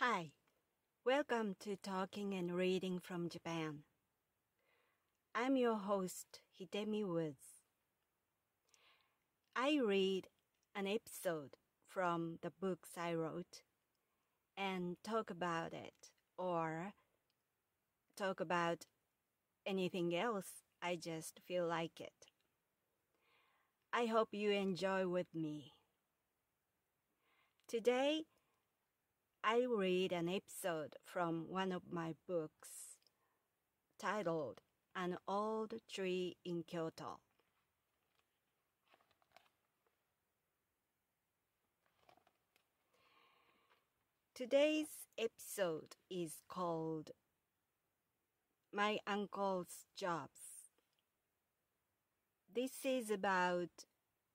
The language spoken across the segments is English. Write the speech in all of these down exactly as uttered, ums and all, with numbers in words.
Hi, welcome to Talking and Reading from Japan. I'm your host, Hidemi Woods. I read an episode from the books I wrote and talk about it or talk about anything else I just feel like it. I hope you enjoy with me. Today, I read an episode from one of my books titled An Old Tree in Kyoto. Today's episode is called My Uncle's Jobs. This is about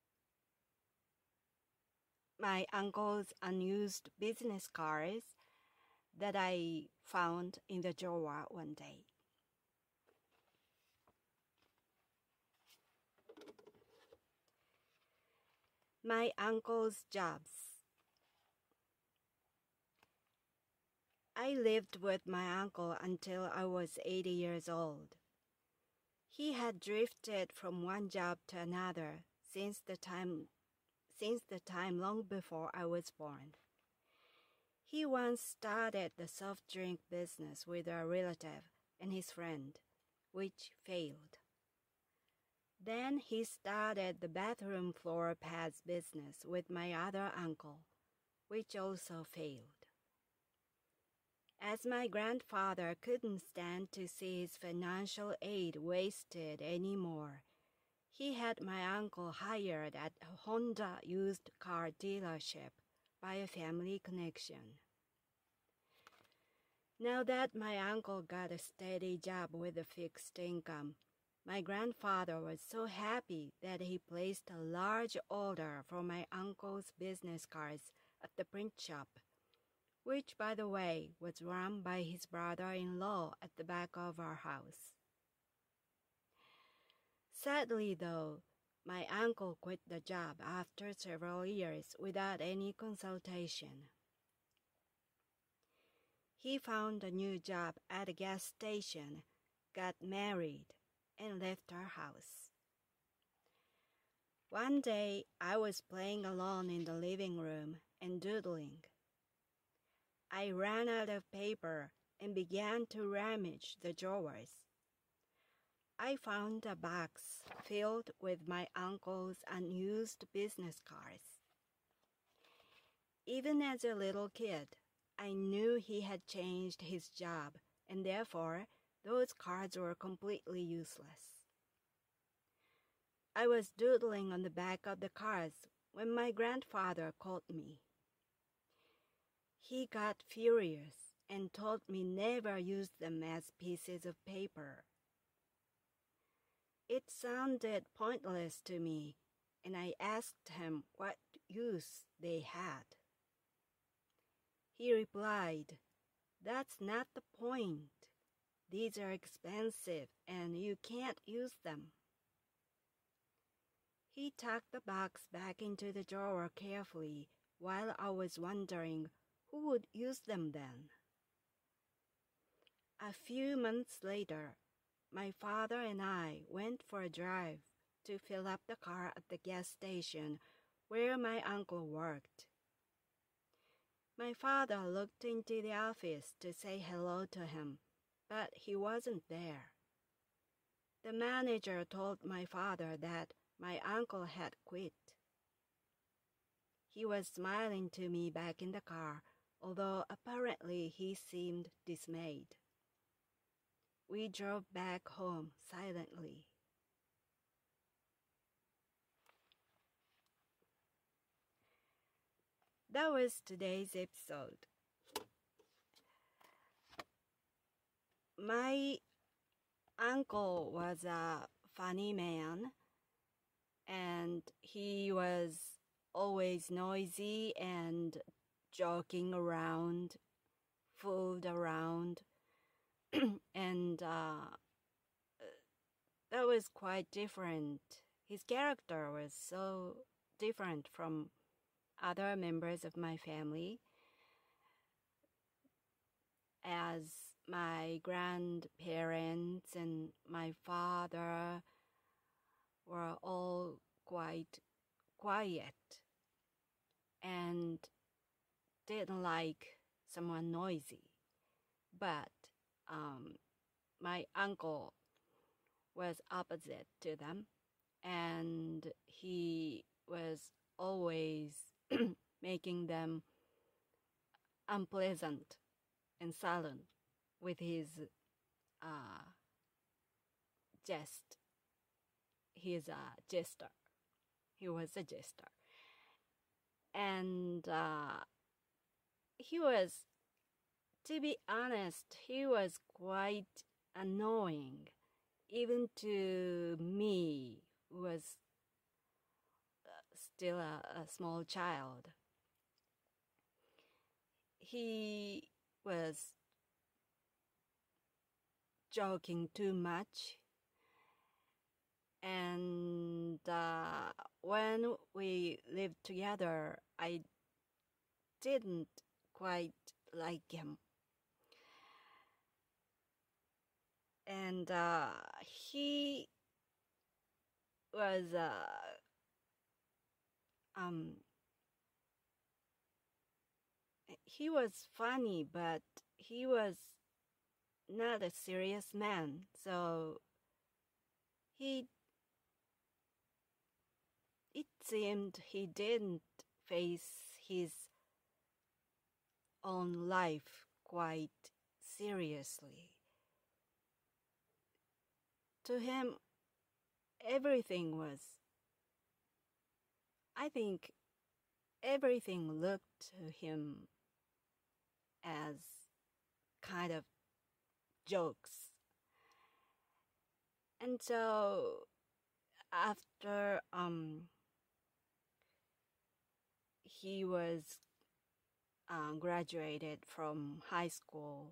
my uncle's unused business cards that I found in the drawer one day. My uncle's jobs. I lived with my uncle until I was eighty years old. He had drifted from one job to another since the time since the time long before I was born. He once started the soft drink business with a relative and his friend, which failed. Then he started the bathroom floor pads business with my other uncle, which also failed. As my grandfather couldn't stand to see his financial aid wasted anymore, he had my uncle hired at a Honda used car dealership by a family connection. Now that my uncle got a steady job with a fixed income, my grandfather was so happy that he placed a large order for my uncle's business cards at the print shop, which, by the way, was run by his brother-in-law at the back of our house. Sadly, though, my uncle quit the job after several years without any consultation. He found a new job at a gas station, got married, and left our house. One day, I was playing alone in the living room and doodling. I ran out of paper and began to rummage the drawers. I found a box filled with my uncle's unused business cards. Even as a little kid, I knew he had changed his job, and therefore those cards were completely useless. I was doodling on the back of the cards when my grandfather called me. He got furious and told me never use them as pieces of paper. It sounded pointless to me, and I asked him what use they had. He replied, "That's not the point. These are expensive and you can't use them." He tucked the box back into the drawer carefully while I was wondering who would use them then. A few months later, my father and I went for a drive to fill up the car at the gas station where my uncle worked. My father looked into the office to say hello to him, but he wasn't there. The manager told my father that my uncle had quit. He was smiling to me back in the car, although apparently he seemed dismayed. We drove back home silently. That was today's episode. My uncle was a funny man, and he was always noisy and joking around, fooled around, and uh, that was quite different. His character was so different from other members of my family. as my grandparents and my father were all quite quiet and didn't like someone noisy. But um, my uncle was opposite to them, and he was always making them unpleasant and silent with his uh, jest. He's a jester. He was a jester. And uh, he was, to be honest, he was quite annoying, even to me, who was still a, a small child. He was joking too much. And uh, when we lived together, I didn't quite like him. And uh, he was uh, um, he was funny, but he was not a serious man. So he, it seemed he didn't face his own life quite seriously. To him, everything was, I think, everything looked to him as kind of jokes. And so after um, he was uh, graduated from high school,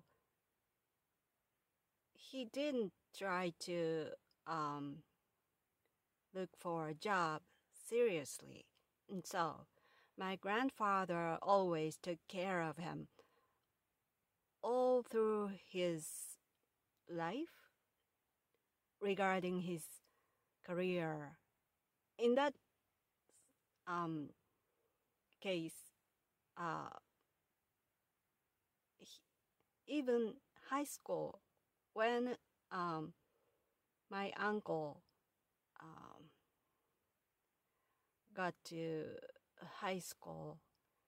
he didn't try to um, look for a job seriously. And so my grandfather always took care of him all through his life regarding his career. In that um, case, uh, he, even high school, when um, my uncle um, got to high school,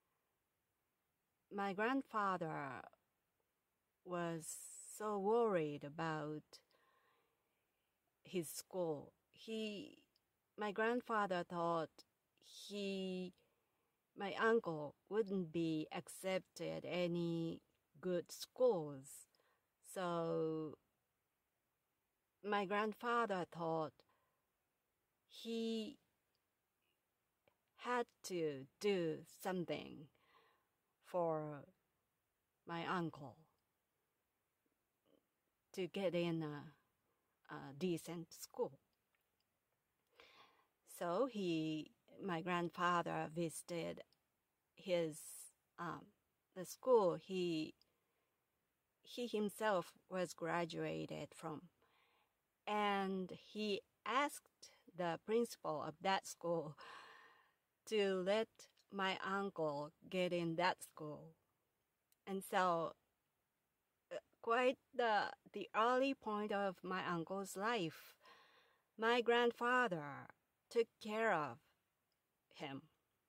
my grandfather was so worried about his school. He, my grandfather thought he, my uncle wouldn't be accepted any good schools. So my grandfather thought he had to do something for my uncle to get in a, a decent school. So he, my grandfather visited his um, the school he he himself was graduated from, and he asked the principal of that school to let my uncle get in that school. And so uh, quite the the early point of my uncle's life, my grandfather took care of him.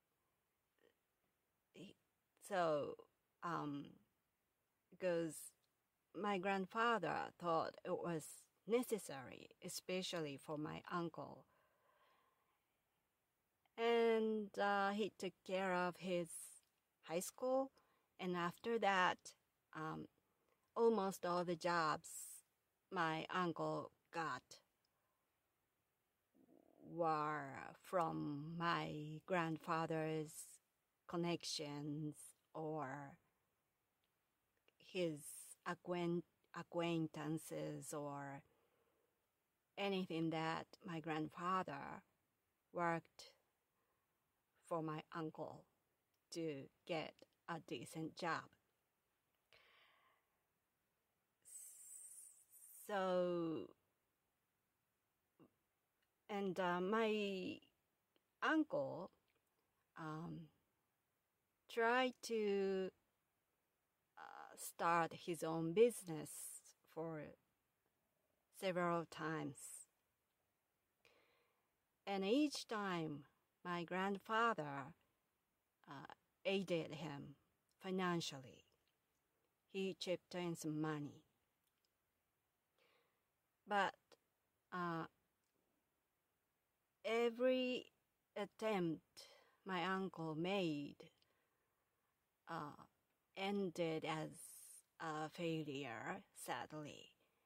So um because my grandfather thought it was necessary, especially for my uncle. And uh, he took care of his high school. And after that, um, almost all the jobs my uncle got were from my grandfather's connections or his acquaint- acquaintances or anything that my grandfather worked for my uncle to get a decent job. So, and uh, my uncle um, tried to uh, start his own business for several times. And each time, my grandfather uh, aided him financially. He chipped in some money. But uh, every attempt my uncle made uh, ended as a failure, sadly.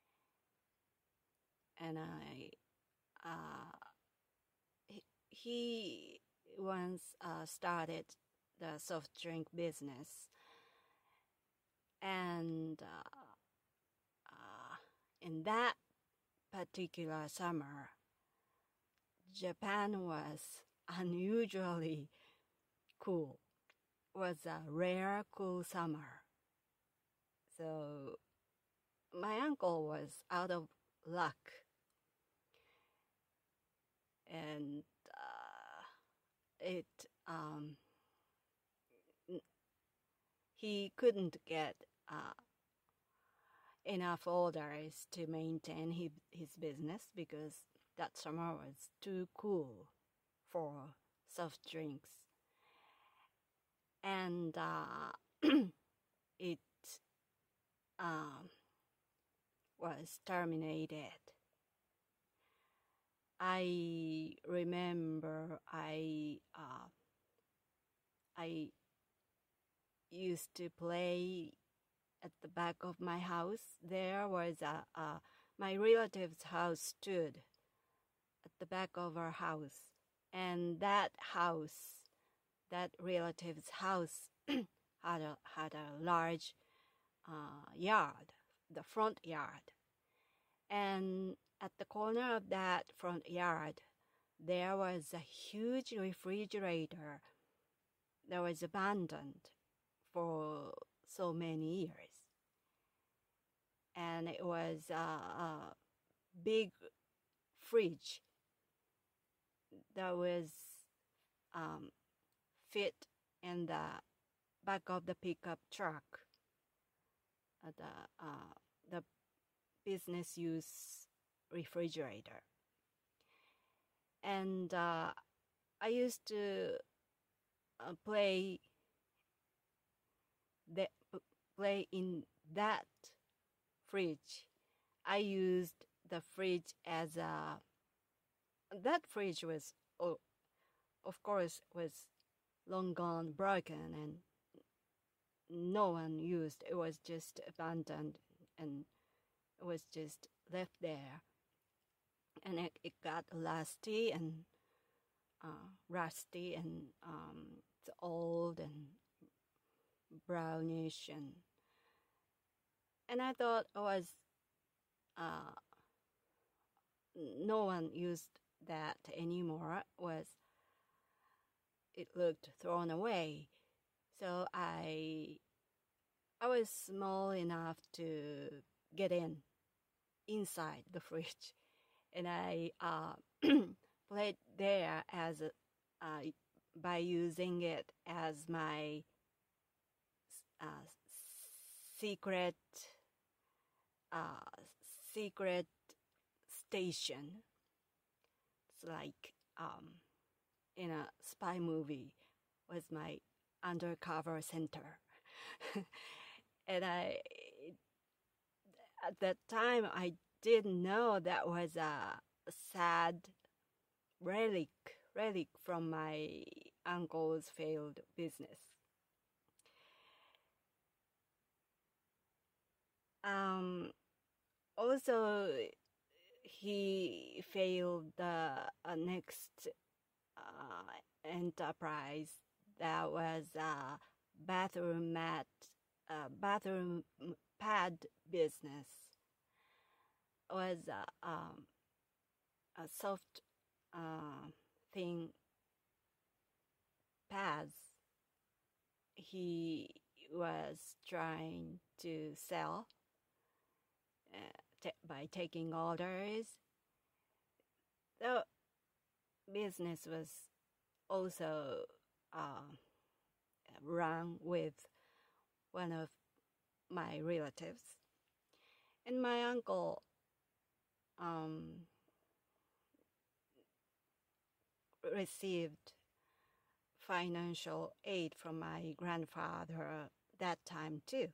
And I, uh, he, he once uh, started the soft drink business, and uh, uh, in that particular summer, Japan was unusually cool. It was a rare cool summer. So my uncle was out of luck. And uh, it um, he couldn't get uh, enough orders to maintain his, his business because that summer was too cool for soft drinks. And uh, it um, was terminated. I remember I uh, I used to play at the back of my house. There was a, a my relative's house stood at the back of our house, and that house, that relative's house, had a had a large uh, yard, the front yard, and at the corner of that front yard, there was a huge refrigerator that was abandoned for so many years. And it was a, a big fridge that was um, fit in the back of the pickup truck, uh, the, uh, the business use refrigerator. And uh, I used to uh, play the, play in that fridge. I used the fridge as a, that fridge was, oh, of course, was long gone, broken, and no one used. It was just abandoned, and it was just left there. And it, it got rusty and uh, rusty, and um, it's old and brownish, and and I thought it was uh, no one used that anymore. Was it looked thrown away? So I I was small enough to get in inside the fridge, and I uh, played there as a, uh, by using it as my uh, secret uh, secret station. It's like um, in a spy movie, was my undercover center. And I, at that time, I didn't know that was a sad relic, relic from my uncle's failed business. Um, also, he failed the uh, next uh, enterprise that was a bathroom mat, uh, bathroom pad business. It was a, um, a soft uh, thing pads he was trying to sell uh, by taking orders. The business was also uh, run with one of my relatives. And my uncle um, received financial aid from my grandfather that time too.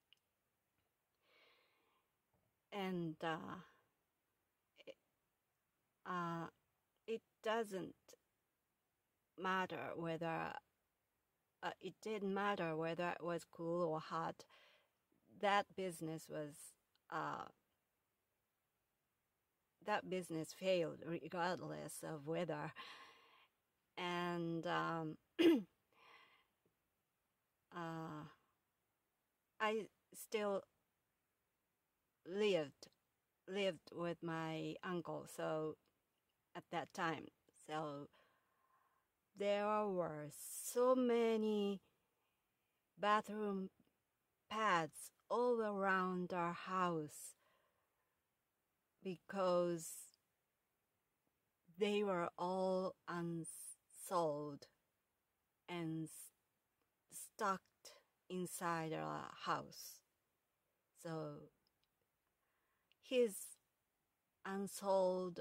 And uh, it, uh, it doesn't matter whether, uh, it didn't matter whether it was cool or hot. That business was, uh, that business failed regardless of weather. And um, uh, I still lived lived with my uncle, so at that time, so there were so many bathroom pads all around our house because they were all unsold and stocked inside our house. So his unsold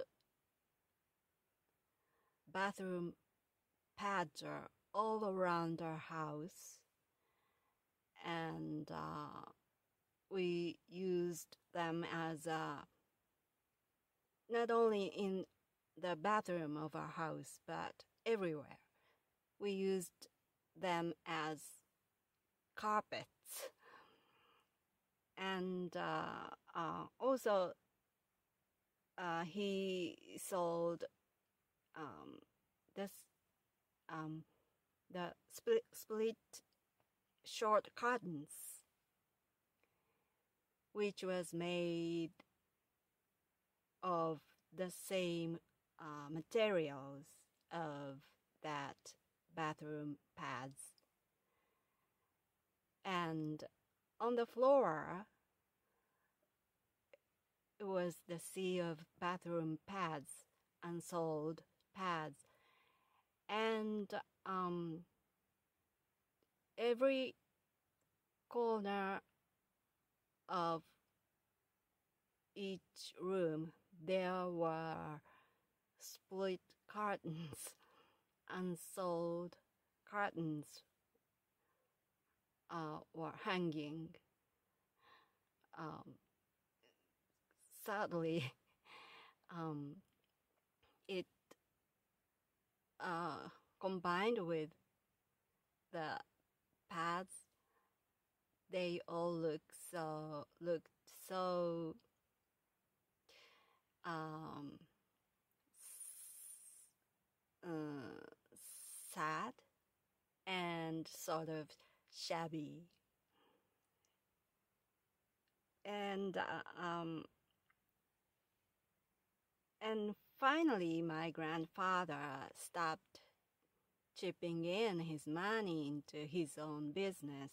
bathroom pads are all around our house, and uh, we used them as a, not only in the bathroom of our house, but everywhere. We used them as carpets. And uh, uh, also, uh, he sold um, this um, the split, split short curtains, which was made of the same uh, materials of that bathroom pads. And on the floor, it was the sea of bathroom pads, unsold pads. And um, every corner of each room, there were split curtains, unsold curtains uh, were hanging. Um, sadly, um, it uh, combined with the pads, they all look so looked so um, uh, sad and sort of shabby. And uh, um, and finally, my grandfather stopped chipping in his money into his own business,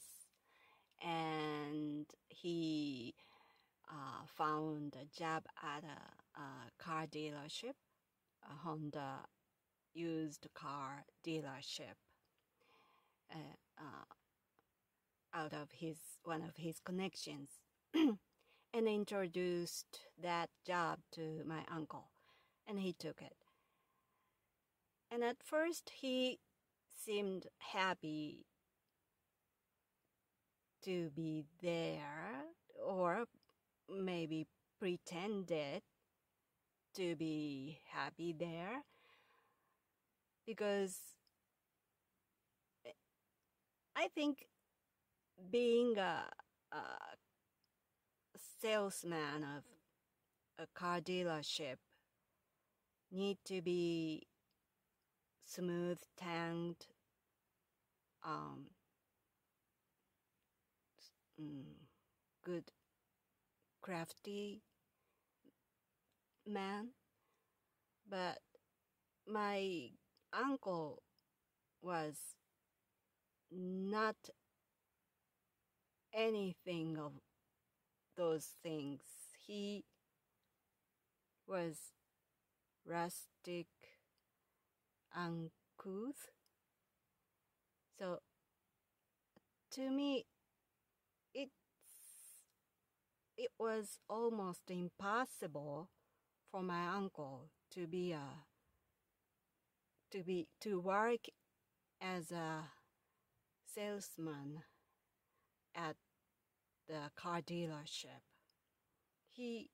and he uh, found a job at a, a car dealership, a Honda used car dealership, uh, uh, out of his one of his connections, and introduced that job to my uncle, and he took it. And at first, he seemed happy to be there, or maybe pretended to be happy there, because I think being a, a salesman of a car dealership need to be smooth-tongued, um, mm, good, crafty man. But my uncle was not anything of those things. He was rustic, uncouth. So to me, it's it was almost impossible for my uncle to be a to be to work as a salesman at the car dealership. He,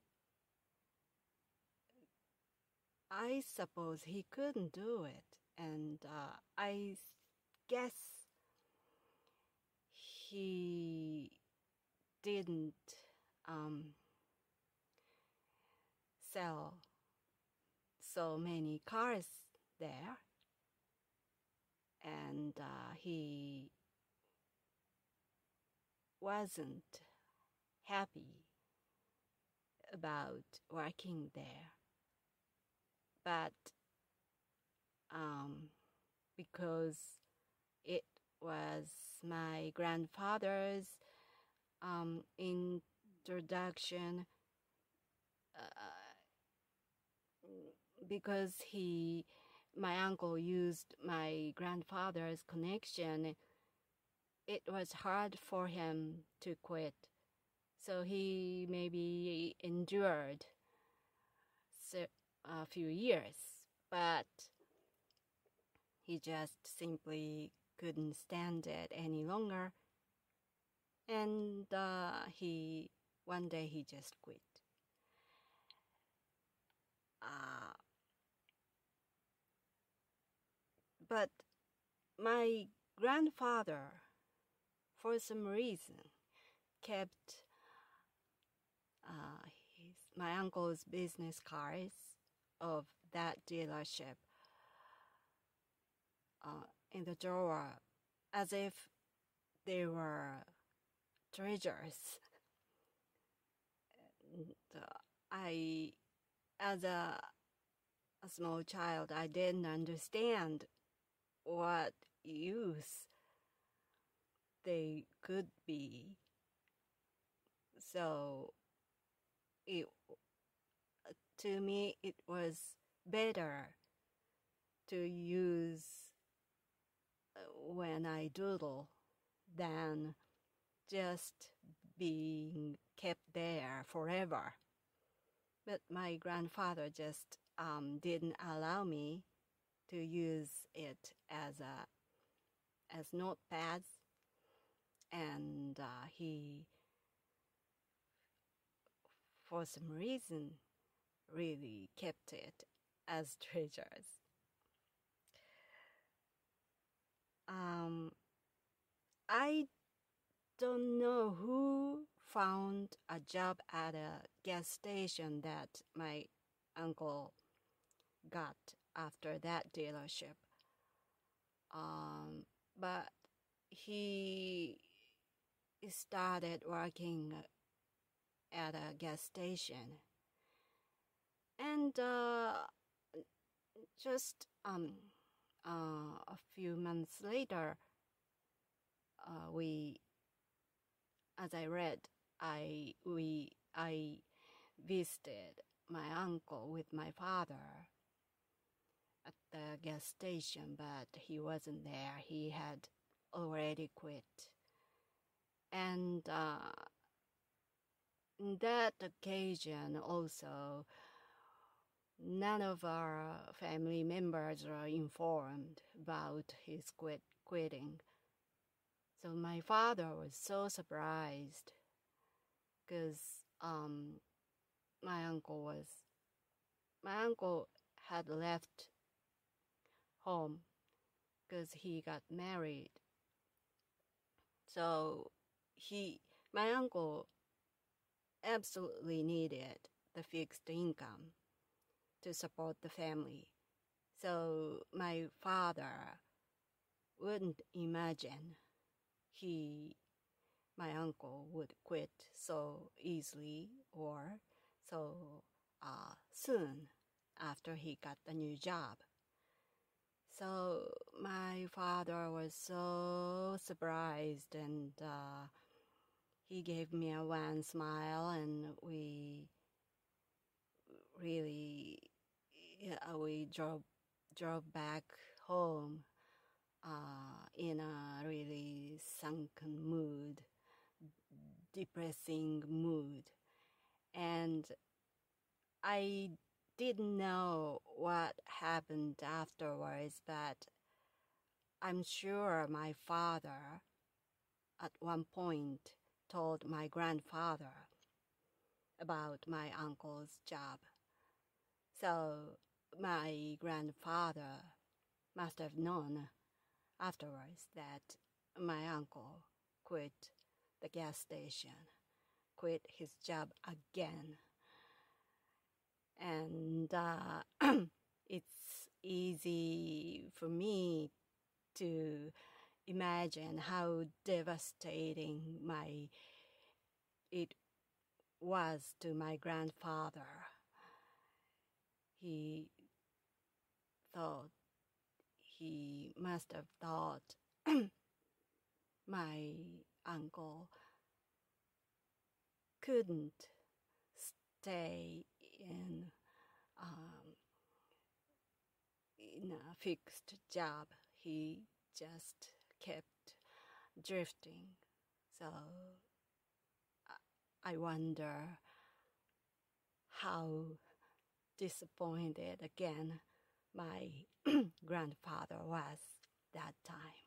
I suppose he couldn't do it, and uh, I guess he didn't um, sell so many cars there, and uh, he wasn't happy about working there. But um, because it was my grandfather's um, introduction, uh, because he, my uncle used my grandfather's connection, it was hard for him to quit. So he maybe endured a few years, but he just simply couldn't stand it any longer. And uh, he, one day he just quit. Uh, but my grandfather, for some reason, kept uh, his, my uncle's business cards of that dealership uh, in the drawer as if they were treasures. And, uh, I, as a, a small child, I didn't understand what use they could be. So it, to me, it was better to use when I doodle than just being kept there forever. But my grandfather just um, didn't allow me to use it as a as notepads, and uh, he, for some reason, really kept it as treasures. Um, I don't know who found a job at a gas station that my uncle got after that dealership. Um, but he started working at a gas station. And uh, just um, uh, a few months later, uh, we, as I read, I we I visited my uncle with my father at the gas station, but he wasn't there. He had already quit. And uh, on that occasion also, none of our family members were informed about his quit quitting. So my father was so surprised because um, my uncle was, my uncle had left home because he got married. So he, my uncle absolutely needed the fixed income to support the family. So my father wouldn't imagine he, my uncle, would quit so easily or so uh, soon after he got a new job. So my father was so surprised, and uh, he gave me a wan smile, and we really, yeah, we drove drove back home uh, in a really sunken mood, depressing mood, and I didn't know what happened afterwards, but I'm sure my father at one point told my grandfather about my uncle's job. So my grandfather must have known afterwards that my uncle quit the gas station, quit his job again. And uh, it's easy for me to imagine how devastating my it was to my grandfather. He thought he must have thought my uncle couldn't stay in um, in a fixed job. He just kept drifting. So I wonder how disappointed again my grandfather was that time.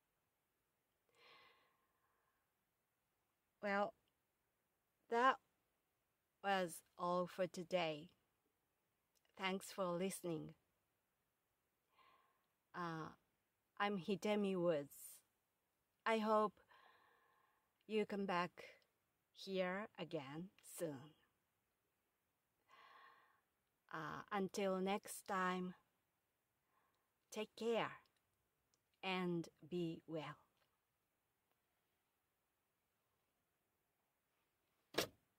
Well, that was all for today. Thanks for listening. Uh, I'm Hidemi Woods. I hope you come back here again soon. Uh, until next time, take care and be well.